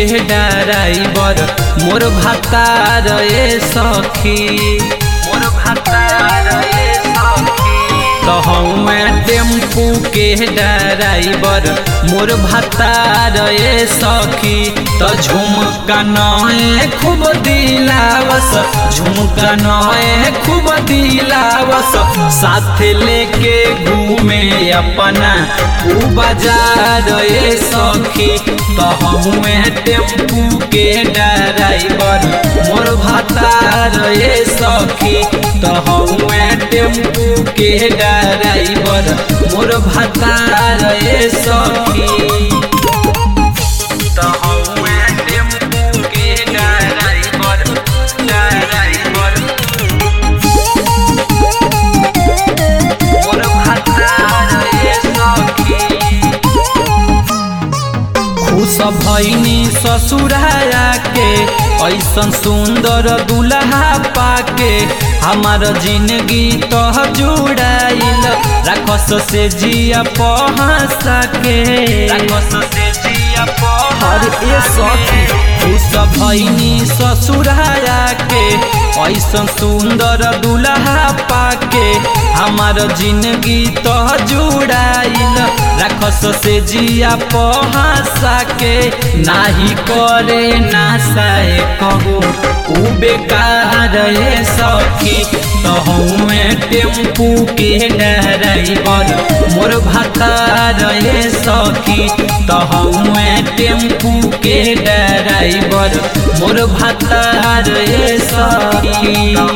Driver मोर भतार ए सखी मोर भतार ए सखी तो हमें टेम्पू के ड्राइवर मोर भतार ए सखी तो झुमका नए खूब दिलावस झुमका नए खूब दिलावस साथ लेके घूमे अपना ऊ बाजार ए सखी तो हमें टेम्पू के ड्राइवर मोर भतार ए सखी तो हमें टेम्पू के ड्राइवर मोर भतार ए सखी तो हमें टेम्पू के ड्राइवर मोर भतार ए सखी खुश भइनी ससुराया के ऐसन सुंदर दुल्हा पाके हमार जिंदगी तो जुड़ाइल राखस से जिया पहसा के राखस से जिया हर ए सखी खुश भइनी ससुराया के ऐसन सुंदर दुल्हा पाके हमार जिंदगी तो जुड़ाइल राखस से जिया पहसा के नाही करे नासाए कहो ऊ बेकार ए सखी तो हमें टेम्पू के ड्राइवर मोर भतार ए सखी तो हमें टेम्पू के ड्राइवर मोर भतार ए सखी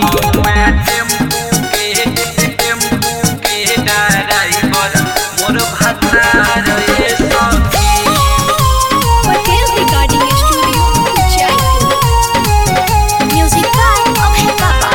मोर भतार ए सखी Hotel Recording Studio, Jaipur. Music by Abhay Baba.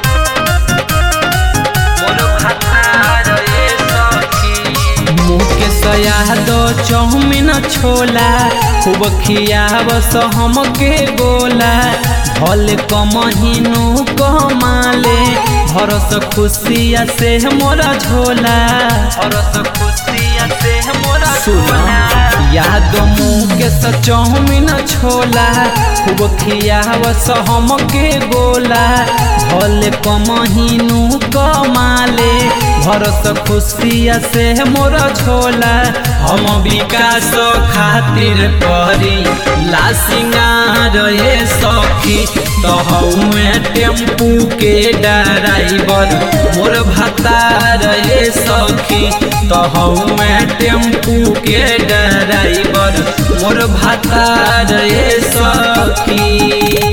मोर भतार ए सखी मुकेश यादव चौमिन छोला खूब खियावस हमके गोला भले कमहिनु कमाले हरस खुशिया से मोरा झोला हरस खुशिया से मोरा झोला याद मुकेश चौमिन छोला खूब खियावस हमके गोला भले कमहिनु कमाले भरस खुशिया से मोर झोला हम विकास खातिर करी ला सिंगार ए सखी तो हमें टेम्पू के ड्राइवर मोर भतार ए सखी तो हमें टेम्पू के ड्राइवर मोर भतार ए सखी।